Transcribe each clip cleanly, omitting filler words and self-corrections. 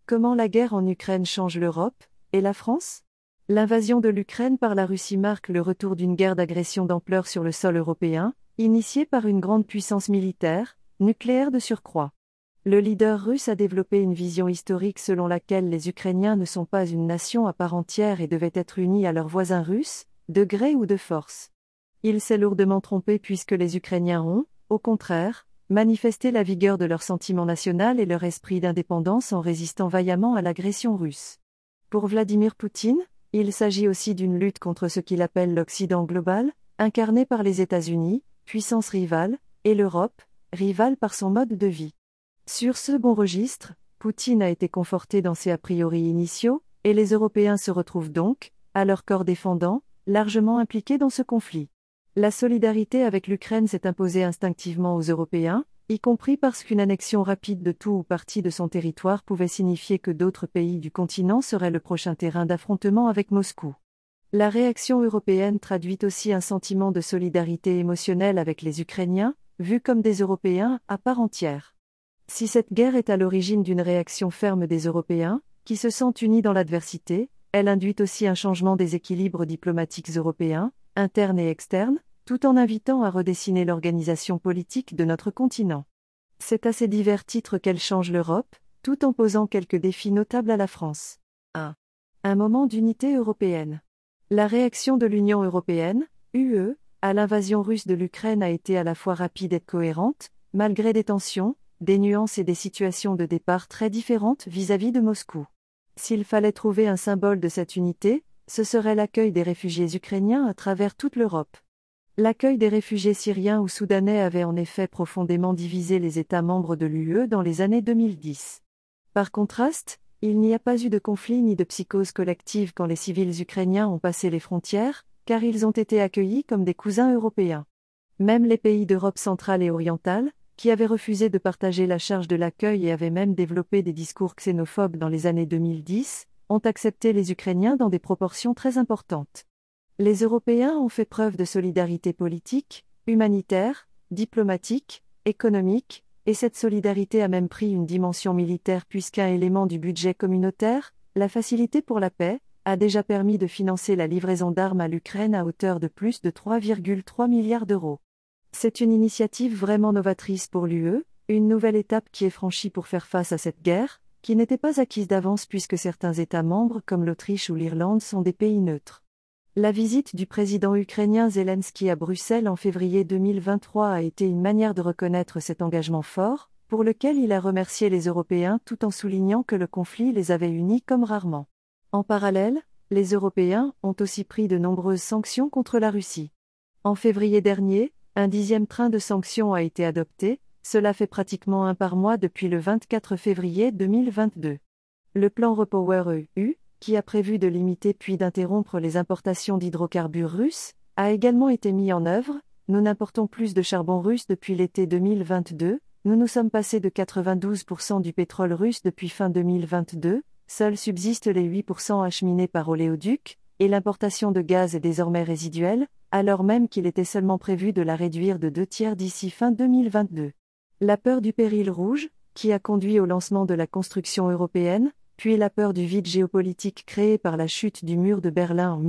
Comment la guerre en Ukraine change l'Europe, et la France ? L'invasion de l'Ukraine par la Russie marque le retour d'une guerre d'agression d'ampleur sur le sol européen, initiée par une grande puissance militaire, nucléaire de surcroît. Le leader russe a développé une vision historique selon laquelle les Ukrainiens ne sont pas une nation à part entière et devaient être unis à leurs voisins russes, de gré ou de force. Il s'est lourdement trompé puisque les Ukrainiens ont, au contraire, manifesté la vigueur de leur sentiment national et leur esprit d'indépendance en résistant vaillamment à l'agression russe. Pour Vladimir Poutine, il s'agit aussi d'une lutte contre ce qu'il appelle l'Occident global, incarné par les États-Unis, puissance rivale, et l'Europe, rivale par son mode de vie. Sur ce bon registre, Poutine a été conforté dans ses a priori initiaux, et les Européens se retrouvent donc, à leur corps défendant, largement impliqués dans ce conflit. La solidarité avec l'Ukraine s'est imposée instinctivement aux Européens, y compris parce qu'une annexion rapide de tout ou partie de son territoire pouvait signifier que d'autres pays du continent seraient le prochain terrain d'affrontement avec Moscou. La réaction européenne traduit aussi un sentiment de solidarité émotionnelle avec les Ukrainiens, vus comme des Européens à part entière. Si cette guerre est à l'origine d'une réaction ferme des Européens, qui se sentent unis dans l'adversité, elle induit aussi un changement des équilibres diplomatiques européens, internes et externes, tout en invitant à redessiner l'organisation politique de notre continent. C'est à ces divers titres qu'elle change l'Europe, tout en posant quelques défis notables à la France. 1. Un moment d'unité européenne. La réaction de l'Union européenne, UE, à l'invasion russe de l'Ukraine a été à la fois rapide et cohérente, malgré des tensions, des nuances et des situations de départ très différentes vis-à-vis de Moscou. S'il fallait trouver un symbole de cette unité, ce serait l'accueil des réfugiés ukrainiens à travers toute l'Europe. L'accueil des réfugiés syriens ou soudanais avait en effet profondément divisé les États membres de l'UE dans les années 2010. Par contraste, il n'y a pas eu de conflit ni de psychose collective quand les civils ukrainiens ont passé les frontières, car ils ont été accueillis comme des cousins européens. Même les pays d'Europe centrale et orientale, qui avaient refusé de partager la charge de l'accueil et avaient même développé des discours xénophobes dans les années 2010, ont accepté les Ukrainiens dans des proportions très importantes. Les Européens ont fait preuve de solidarité politique, humanitaire, diplomatique, économique, et cette solidarité a même pris une dimension militaire puisqu'un élément du budget communautaire, la Facilité pour la paix, a déjà permis de financer la livraison d'armes à l'Ukraine à hauteur de plus de 3,3 milliards d'euros. C'est une initiative vraiment novatrice pour l'UE, une nouvelle étape qui est franchie pour faire face à cette guerre, qui n'était pas acquise d'avance puisque certains États membres comme l'Autriche ou l'Irlande sont des pays neutres. La visite du président ukrainien Zelensky à Bruxelles en février 2023 a été une manière de reconnaître cet engagement fort, pour lequel il a remercié les Européens tout en soulignant que le conflit les avait unis comme rarement. En parallèle, les Européens ont aussi pris de nombreuses sanctions contre la Russie. En février dernier, un 10e train de sanctions a été adopté, cela fait pratiquement un par mois depuis le 24 février 2022. Le plan REPowerEU, qui a prévu de limiter puis d'interrompre les importations d'hydrocarbures russes, a également été mis en œuvre. Nous n'importons plus de charbon russe depuis l'été 2022, nous sommes passés de 92% du pétrole russe depuis fin 2022, seuls subsistent les 8% acheminés par oléoduc, et l'importation de gaz est désormais résiduelle, alors même qu'il était seulement prévu de la réduire de 2/3 d'ici fin 2022. La peur du péril rouge, qui a conduit au lancement de la construction européenne, puis la peur du vide géopolitique créé par la chute du mur de Berlin en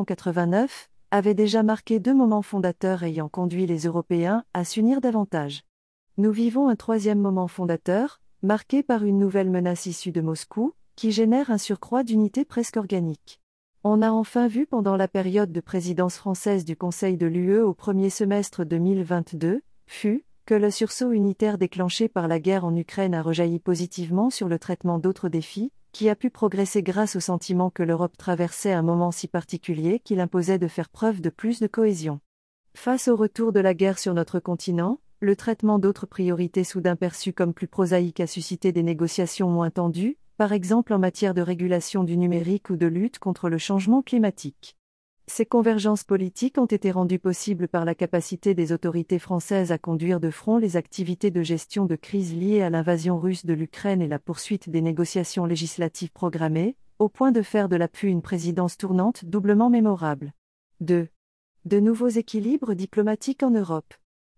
1989, avait déjà marqué deux moments fondateurs ayant conduit les Européens à s'unir davantage. Nous vivons un 3e moment fondateur, marqué par une nouvelle menace issue de Moscou, qui génère un surcroît d'unité presque organique. On a enfin vu pendant la période de présidence française du Conseil de l'UE au premier semestre 2022, que le sursaut unitaire déclenché par la guerre en Ukraine a rejailli positivement sur le traitement d'autres défis, qui a pu progresser grâce au sentiment que l'Europe traversait un moment si particulier qu'il imposait de faire preuve de plus de cohésion. Face au retour de la guerre sur notre continent, le traitement d'autres priorités soudain perçues comme plus prosaïques a suscité des négociations moins tendues, par exemple en matière de régulation du numérique ou de lutte contre le changement climatique. Ces convergences politiques ont été rendues possibles par la capacité des autorités françaises à conduire de front les activités de gestion de crise liées à l'invasion russe de l'Ukraine et la poursuite des négociations législatives programmées, au point de faire de l'appui une présidence tournante doublement mémorable. 2. De nouveaux équilibres diplomatiques en Europe.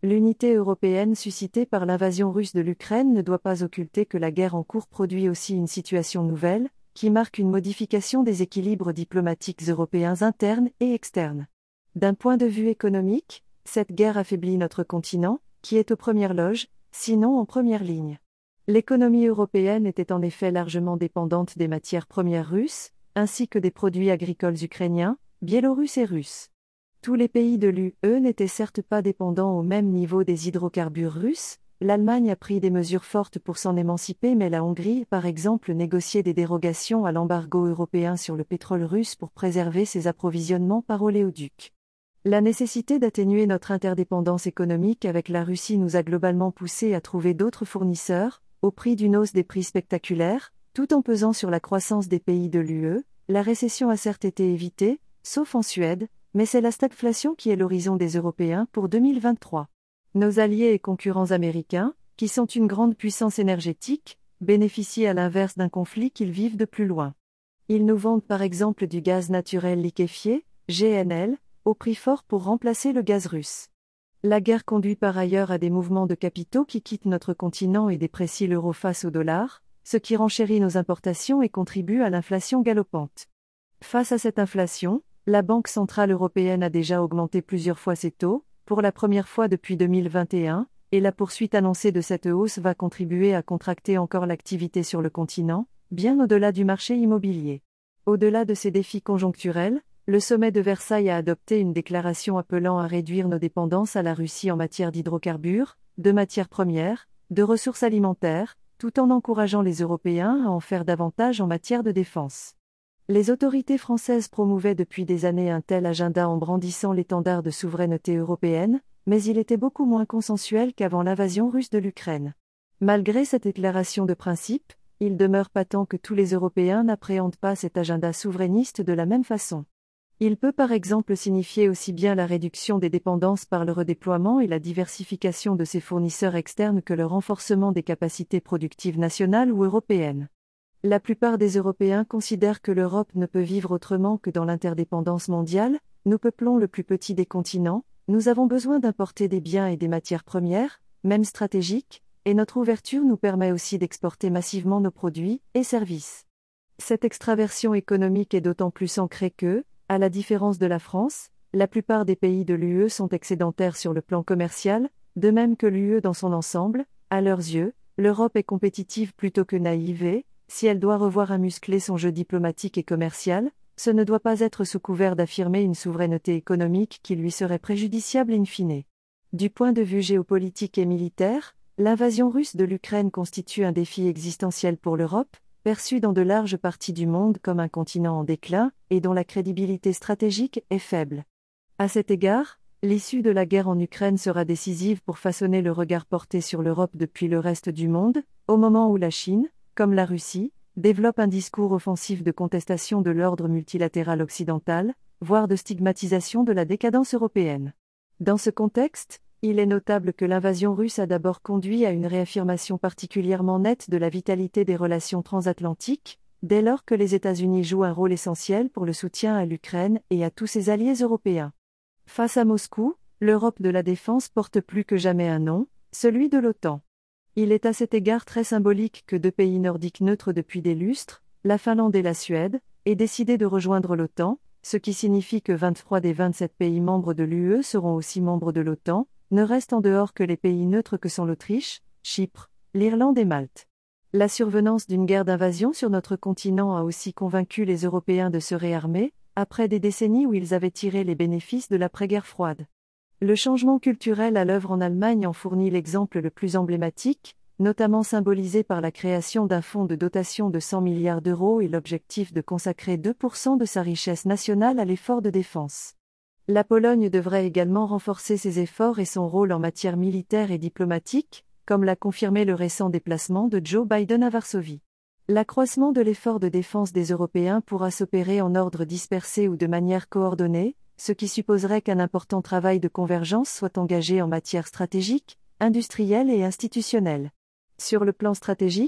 L'unité européenne suscitée par l'invasion russe de l'Ukraine ne doit pas occulter que la guerre en cours produit aussi une situation nouvelle, qui marque une modification des équilibres diplomatiques européens internes et externes. D'un point de vue économique, cette guerre affaiblit notre continent, qui est aux premières loges, sinon en première ligne. L'économie européenne était en effet largement dépendante des matières premières russes, ainsi que des produits agricoles ukrainiens, biélorusses et russes. Tous les pays de l'UE n'étaient certes pas dépendants au même niveau des hydrocarbures russes. L'Allemagne a pris des mesures fortes pour s'en émanciper, mais la Hongrie, par exemple, négociait des dérogations à l'embargo européen sur le pétrole russe pour préserver ses approvisionnements par oléoduc. La nécessité d'atténuer notre interdépendance économique avec la Russie nous a globalement poussés à trouver d'autres fournisseurs, au prix d'une hausse des prix spectaculaire, tout en pesant sur la croissance des pays de l'UE. La récession a certes été évitée, sauf en Suède, mais c'est la stagflation qui est l'horizon des Européens pour 2023. Nos alliés et concurrents américains, qui sont une grande puissance énergétique, bénéficient à l'inverse d'un conflit qu'ils vivent de plus loin. Ils nous vendent par exemple du gaz naturel liquéfié, GNL, au prix fort pour remplacer le gaz russe. La guerre conduit par ailleurs à des mouvements de capitaux qui quittent notre continent et déprécient l'euro face au dollar, ce qui renchérit nos importations et contribue à l'inflation galopante. Face à cette inflation, la Banque centrale européenne a déjà augmenté plusieurs fois ses taux, pour la première fois depuis 2021, et la poursuite annoncée de cette hausse va contribuer à contracter encore l'activité sur le continent, bien au-delà du marché immobilier. Au-delà de ces défis conjoncturels, le sommet de Versailles a adopté une déclaration appelant à réduire nos dépendances à la Russie en matière d'hydrocarbures, de matières premières, de ressources alimentaires, tout en encourageant les Européens à en faire davantage en matière de défense. Les autorités françaises promouvaient depuis des années un tel agenda en brandissant l'étendard de souveraineté européenne, mais il était beaucoup moins consensuel qu'avant l'invasion russe de l'Ukraine. Malgré cette déclaration de principe, il demeure patent que tous les Européens n'appréhendent pas cet agenda souverainiste de la même façon. Il peut par exemple signifier aussi bien la réduction des dépendances par le redéploiement et la diversification de ses fournisseurs externes que le renforcement des capacités productives nationales ou européennes. La plupart des Européens considèrent que l'Europe ne peut vivre autrement que dans l'interdépendance mondiale. Nous peuplons le plus petit des continents, nous avons besoin d'importer des biens et des matières premières, même stratégiques, et notre ouverture nous permet aussi d'exporter massivement nos produits et services. Cette extraversion économique est d'autant plus ancrée que, à la différence de la France, la plupart des pays de l'UE sont excédentaires sur le plan commercial, de même que l'UE dans son ensemble. À leurs yeux, l'Europe est compétitive plutôt que naïve et, si elle doit revoir à muscler son jeu diplomatique et commercial, ce ne doit pas être sous couvert d'affirmer une souveraineté économique qui lui serait préjudiciable in fine. Du point de vue géopolitique et militaire, l'invasion russe de l'Ukraine constitue un défi existentiel pour l'Europe, perçue dans de larges parties du monde comme un continent en déclin, et dont la crédibilité stratégique est faible. À cet égard, l'issue de la guerre en Ukraine sera décisive pour façonner le regard porté sur l'Europe depuis le reste du monde, au moment où la Chine, comme la Russie, développe un discours offensif de contestation de l'ordre multilatéral occidental, voire de stigmatisation de la décadence européenne. Dans ce contexte, il est notable que l'invasion russe a d'abord conduit à une réaffirmation particulièrement nette de la vitalité des relations transatlantiques, dès lors que les États-Unis jouent un rôle essentiel pour le soutien à l'Ukraine et à tous ses alliés européens. Face à Moscou, l'Europe de la défense porte plus que jamais un nom, celui de l'OTAN. Il est à cet égard très symbolique que deux pays nordiques neutres depuis des lustres, la Finlande et la Suède, aient décidé de rejoindre l'OTAN, ce qui signifie que 23 des 27 pays membres de l'UE seront aussi membres de l'OTAN, ne restent en dehors que les pays neutres que sont l'Autriche, Chypre, l'Irlande et Malte. La survenance d'une guerre d'invasion sur notre continent a aussi convaincu les Européens de se réarmer, après des décennies où ils avaient tiré les bénéfices de l'après-guerre froide. Le changement culturel à l'œuvre en Allemagne en fournit l'exemple le plus emblématique, notamment symbolisé par la création d'un fonds de dotation de 100 milliards d'euros et l'objectif de consacrer 2% de sa richesse nationale à l'effort de défense. La Pologne devrait également renforcer ses efforts et son rôle en matière militaire et diplomatique, comme l'a confirmé le récent déplacement de Joe Biden à Varsovie. L'accroissement de l'effort de défense des Européens pourra s'opérer en ordre dispersé ou de manière coordonnée, ce qui supposerait qu'un important travail de convergence soit engagé en matière stratégique, industrielle et institutionnelle. Sur le plan stratégique,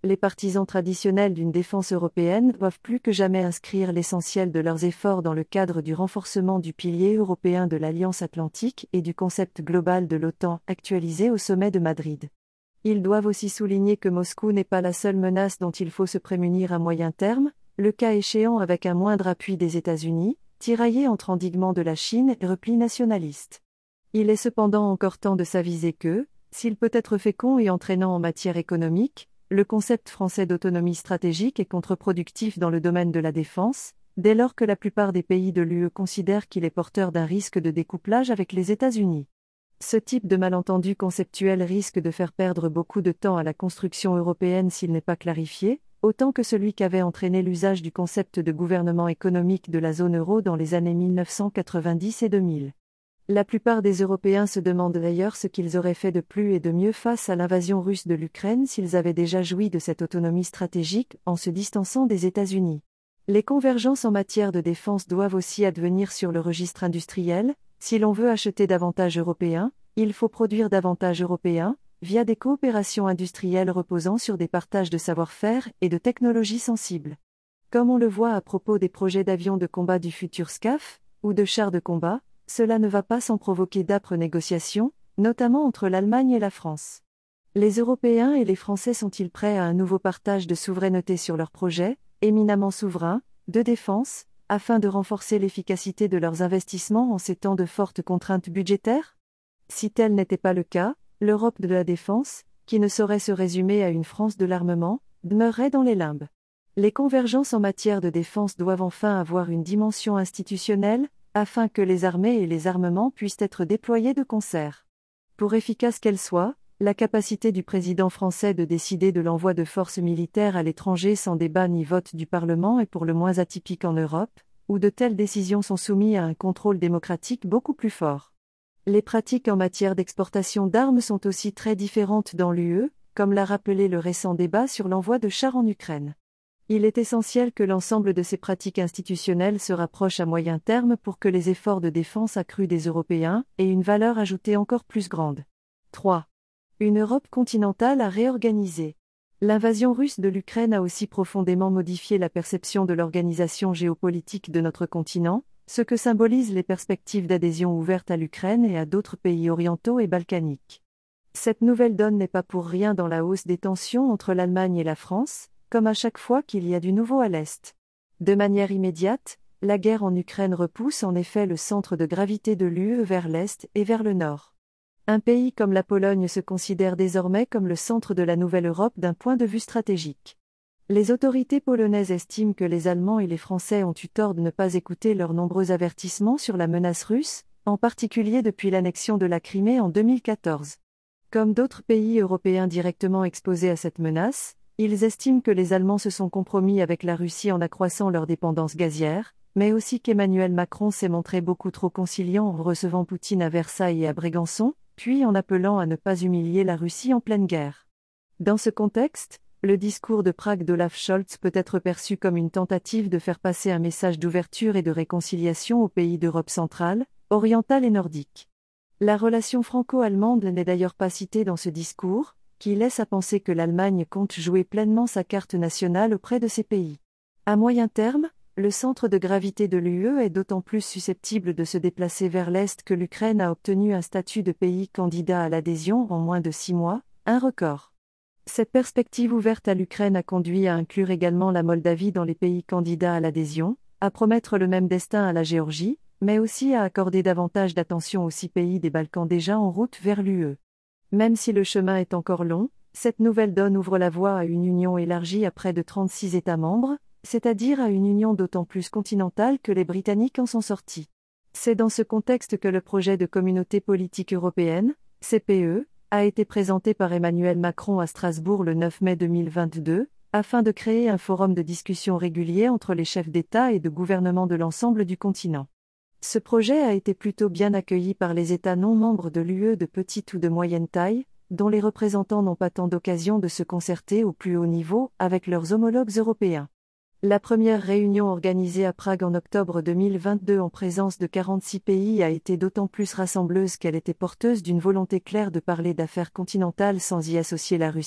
les partisans traditionnels d'une défense européenne doivent plus que jamais inscrire l'essentiel de leurs efforts dans le cadre du renforcement du pilier européen de l'Alliance Atlantique et du concept global de l'OTAN actualisé au sommet de Madrid. Ils doivent aussi souligner que Moscou n'est pas la seule menace dont il faut se prémunir à moyen terme, le cas échéant avec un moindre appui des États-Unis, tiraillés entre endiguement de la Chine et repli nationaliste. Il est cependant encore temps de s'aviser que, s'il peut être fécond et entraînant en matière économique, le concept français d'autonomie stratégique est contre-productif dans le domaine de la défense, dès lors que la plupart des pays de l'UE considèrent qu'il est porteur d'un risque de découplage avec les États-Unis. Ce type de malentendu conceptuel risque de faire perdre beaucoup de temps à la construction européenne s'il n'est pas clarifié, autant que celui qu'avait entraîné l'usage du concept de gouvernement économique de la zone euro dans les années 1990 et 2000. La plupart des Européens se demandent d'ailleurs ce qu'ils auraient fait de plus et de mieux face à l'invasion russe de l'Ukraine s'ils avaient déjà joui de cette autonomie stratégique en se distançant des États-Unis. Les convergences en matière de défense doivent aussi advenir sur le registre industriel. Si l'on veut acheter davantage européen, il faut produire davantage européen, via des coopérations industrielles reposant sur des partages de savoir-faire et de technologies sensibles. Comme on le voit à propos des projets d'avions de combat du futur SCAF, ou de chars de combat, cela ne va pas sans provoquer d'âpres négociations, notamment entre l'Allemagne et la France. Les Européens et les Français sont-ils prêts à un nouveau partage de souveraineté sur leurs projets, éminemment souverains, de défense, afin de renforcer l'efficacité de leurs investissements en ces temps de fortes contraintes budgétaires ? Si tel n'était pas le cas, l'Europe de la défense, qui ne saurait se résumer à une France de l'armement, demeurerait dans les limbes. Les convergences en matière de défense doivent enfin avoir une dimension institutionnelle, afin que les armées et les armements puissent être déployés de concert. Pour efficace qu'elle soit, la capacité du président français de décider de l'envoi de forces militaires à l'étranger sans débat ni vote du Parlement est pour le moins atypique en Europe, où de telles décisions sont soumises à un contrôle démocratique beaucoup plus fort. Les pratiques en matière d'exportation d'armes sont aussi très différentes dans l'UE, comme l'a rappelé le récent débat sur l'envoi de chars en Ukraine. Il est essentiel que l'ensemble de ces pratiques institutionnelles se rapprochent à moyen terme pour que les efforts de défense accrus des Européens aient une valeur ajoutée encore plus grande. 3. Une Europe continentale à réorganiser. L'invasion russe de l'Ukraine a aussi profondément modifié la perception de l'organisation géopolitique de notre continent, ce que symbolisent les perspectives d'adhésion ouvertes à l'Ukraine et à d'autres pays orientaux et balkaniques. Cette nouvelle donne n'est pas pour rien dans la hausse des tensions entre l'Allemagne et la France, comme à chaque fois qu'il y a du nouveau à l'Est. De manière immédiate, la guerre en Ukraine repousse en effet le centre de gravité de l'UE vers l'Est et vers le Nord. Un pays comme la Pologne se considère désormais comme le centre de la nouvelle Europe d'un point de vue stratégique. Les autorités polonaises estiment que les Allemands et les Français ont eu tort de ne pas écouter leurs nombreux avertissements sur la menace russe, en particulier depuis l'annexion de la Crimée en 2014. Comme d'autres pays européens directement exposés à cette menace, ils estiment que les Allemands se sont compromis avec la Russie en accroissant leur dépendance gazière, mais aussi qu'Emmanuel Macron s'est montré beaucoup trop conciliant en recevant Poutine à Versailles et à Brégançon, puis en appelant à ne pas humilier la Russie en pleine guerre. Dans ce contexte, le discours de Prague d'Olaf Scholz peut être perçu comme une tentative de faire passer un message d'ouverture et de réconciliation aux pays d'Europe centrale, orientale et nordique. La relation franco-allemande n'est d'ailleurs pas citée dans ce discours, qui laisse à penser que l'Allemagne compte jouer pleinement sa carte nationale auprès de ces pays. À moyen terme, le centre de gravité de l'UE est d'autant plus susceptible de se déplacer vers l'Est que l'Ukraine a obtenu un statut de pays candidat à l'adhésion en moins de 6 mois, un record. Cette perspective ouverte à l'Ukraine a conduit à inclure également la Moldavie dans les pays candidats à l'adhésion, à promettre le même destin à la Géorgie, mais aussi à accorder davantage d'attention aux 6 pays des Balkans déjà en route vers l'UE. Même si le chemin est encore long, cette nouvelle donne ouvre la voie à une union élargie à près de 36 États membres, c'est-à-dire à une union d'autant plus continentale que les Britanniques en sont sortis. C'est dans ce contexte que le projet de Communauté politique européenne, CPE, a été présenté par Emmanuel Macron à Strasbourg le 9 mai 2022, afin de créer un forum de discussion régulier entre les chefs d'État et de gouvernement de l'ensemble du continent. Ce projet a été plutôt bien accueilli par les États non membres de l'UE de petite ou de moyenne taille, dont les représentants n'ont pas tant d'occasion de se concerter au plus haut niveau avec leurs homologues européens. La première réunion organisée à Prague en octobre 2022 en présence de 46 pays a été d'autant plus rassembleuse qu'elle était porteuse d'une volonté claire de parler d'affaires continentales sans y associer la Russie,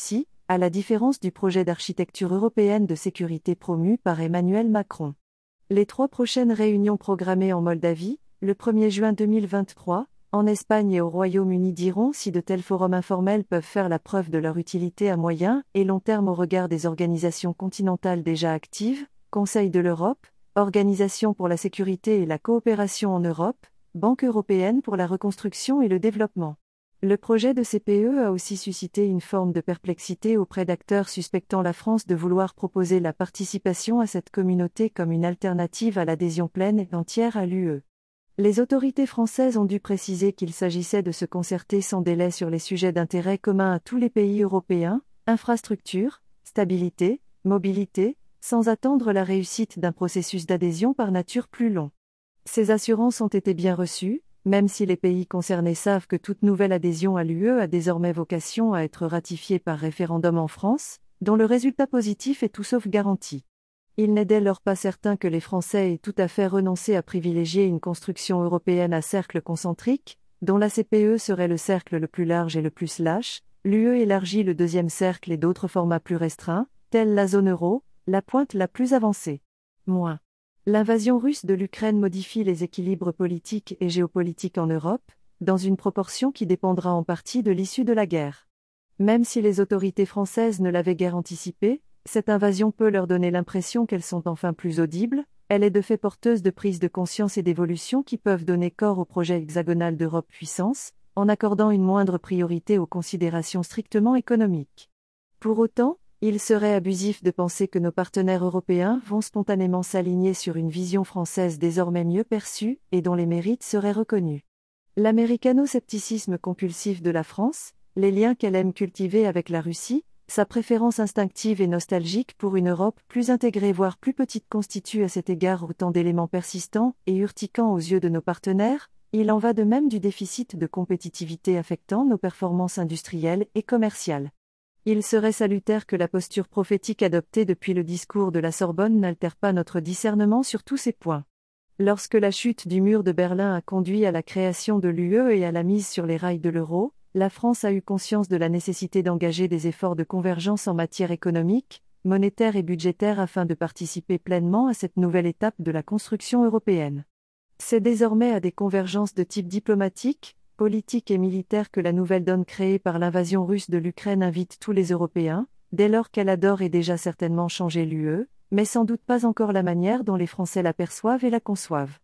à la différence du projet d'architecture européenne de sécurité promu par Emmanuel Macron. Les 3 prochaines réunions programmées en Moldavie, le 1er juin 2023, en Espagne et au Royaume-Uni diront si de tels forums informels peuvent faire la preuve de leur utilité à moyen et long terme au regard des organisations continentales déjà actives, Conseil de l'Europe, Organisation pour la sécurité et la coopération en Europe, Banque européenne pour la reconstruction et le développement. Le projet de CPE a aussi suscité une forme de perplexité auprès d'acteurs suspectant la France de vouloir proposer la participation à cette communauté comme une alternative à l'adhésion pleine et entière à l'UE. Les autorités françaises ont dû préciser qu'il s'agissait de se concerter sans délai sur les sujets d'intérêt commun à tous les pays européens, infrastructures, stabilité, mobilité, sans attendre la réussite d'un processus d'adhésion par nature plus long. Ces assurances ont été bien reçues, même si les pays concernés savent que toute nouvelle adhésion à l'UE a désormais vocation à être ratifiée par référendum en France, dont le résultat positif est tout sauf garanti. Il n'est dès lors pas certain que les Français aient tout à fait renoncé à privilégier une construction européenne à cercle concentrique, dont la CPE serait le cercle le plus large et le plus lâche, l'UE élargit le deuxième cercle et d'autres formats plus restreints, tels la zone euro, la pointe la plus avancée. L'invasion russe de l'Ukraine modifie les équilibres politiques et géopolitiques en Europe, dans une proportion qui dépendra en partie de l'issue de la guerre. Même si les autorités françaises ne l'avaient guère anticipé, cette invasion peut leur donner l'impression qu'elles sont enfin plus audibles, elle est de fait porteuse de prise de conscience et d'évolution qui peuvent donner corps au projet hexagonal d'Europe puissance, en accordant une moindre priorité aux considérations strictement économiques. Pour autant, il serait abusif de penser que nos partenaires européens vont spontanément s'aligner sur une vision française désormais mieux perçue et dont les mérites seraient reconnus. L'américano-scepticisme compulsif de la France, les liens qu'elle aime cultiver avec la Russie, sa préférence instinctive et nostalgique pour une Europe plus intégrée voire plus petite constituent à cet égard autant d'éléments persistants et urticants aux yeux de nos partenaires. Il en va de même du déficit de compétitivité affectant nos performances industrielles et commerciales. Il serait salutaire que la posture prophétique adoptée depuis le discours de la Sorbonne n'altère pas notre discernement sur tous ces points. Lorsque la chute du mur de Berlin a conduit à la création de l'UE et à la mise sur les rails de l'euro, la France a eu conscience de la nécessité d'engager des efforts de convergence en matière économique, monétaire et budgétaire afin de participer pleinement à cette nouvelle étape de la construction européenne. C'est désormais à des convergences de type diplomatique, politique et militaire que la nouvelle donne créée par l'invasion russe de l'Ukraine invite tous les Européens, dès lors qu'elle a d'ores et déjà certainement changé l'UE, mais sans doute pas encore la manière dont les Français l'aperçoivent et la conçoivent.